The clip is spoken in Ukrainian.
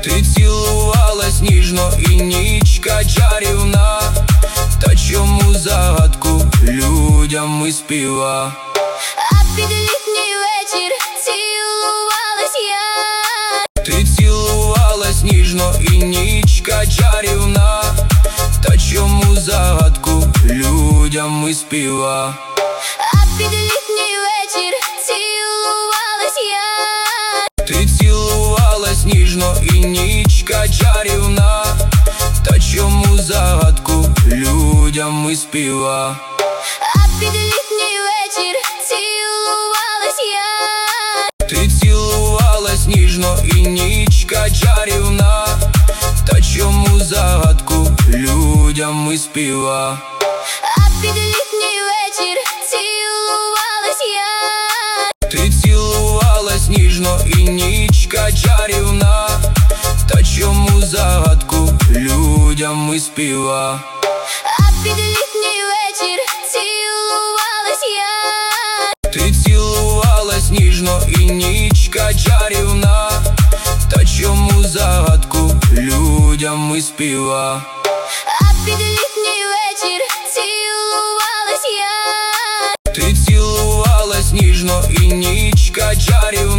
Ти цілувалась ніжно і нічка чарівна. Та чому загадку людям ми співа? А під літній вечір цілувалась я. Ти цілувалась ніжно і нічка чарівна. Та чому загадку людям ми співа? А під літній вечір цілувалась я. Ти цілувалась ніжно і нічка чарівна. Та чому загадку людям ми співа? А під літній вечір цілувалась я. Ти цілувалась ніжно і нічка чарівна. Та чому загадку людям ми співа? А під літній вечір цілувалась я. Ти цілувалась ніжно і нічка чарівна. Та чому загадку людям ми співа? А під літній вечір цілувалась я. Ти цілувалась ніжно і нічка чарівна. Та чому загадку людям ми співа? А під літній вечір цілувалась я. Ти цілувалась ніжно і нічка чарівна.